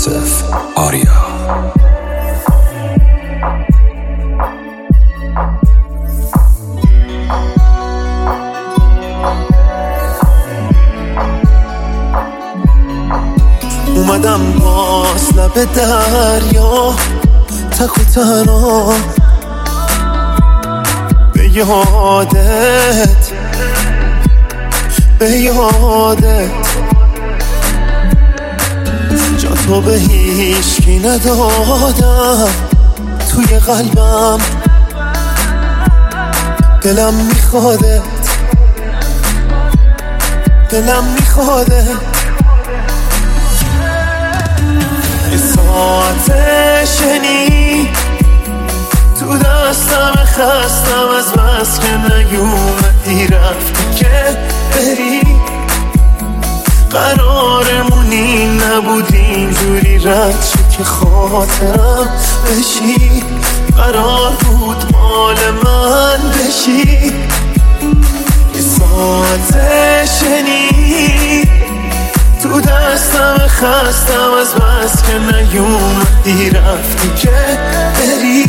یوسف آریا. اومدم باز لب دریا تک و تنها به یادت جا تو به هیچکی ندادم توی قلبم، دلم میخوادت یه ساعت شنی تو دستم خستم از بس که نیومدی رفتی که بری، قرارمونی نبود اینجوری رد شد که خاطرم بشی، قرار بود مال من بشی. یه ساعت شنی تو دستم خستم از بس که نیومدی رفتی که بری،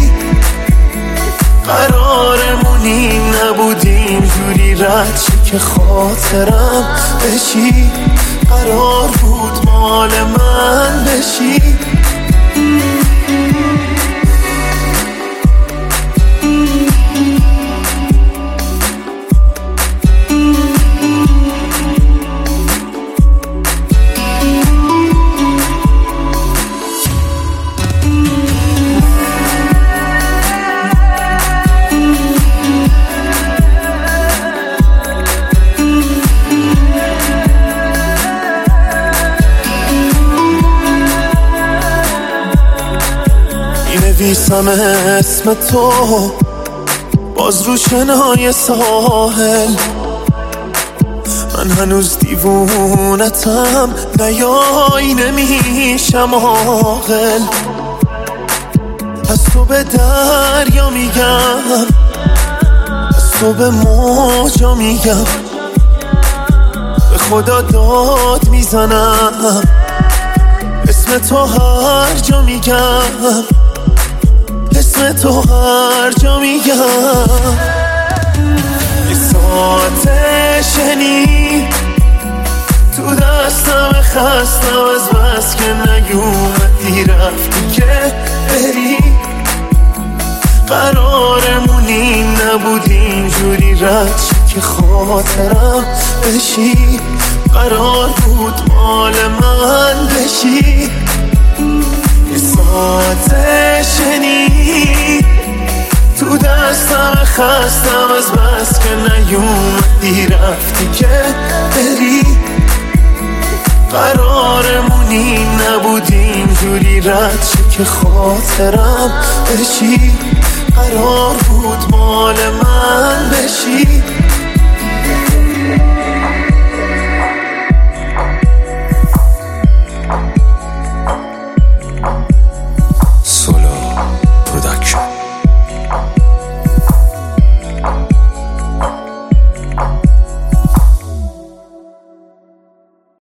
قرارمونی نبود اینجوری رد شی که خاطرم بشی، قرار بود مال من بشی. نویسم اسم تو باز رو شنای ساحل، من هنوز دیوونتم نیای نمیشم عاقل. از تو به دریا میگم، از تو به موجا میگم، به خدا داد میزنم، اسم تو هر جا میگم، اسم تو هر جا میگم. یه ساعت شنی تو دستم خستم از بس که نیومدی رفتی که بری، قرارمونی نبود اینجوری رد شی که خاطرم بشی، قرار بود مال من بشی. یه ساعت شنی تو دستم خستم از بس که نیومدی رفتی که بری، قرارمونی نبود اینجوری رد شی که خاطرم بشی، قرار بود مال من بشی.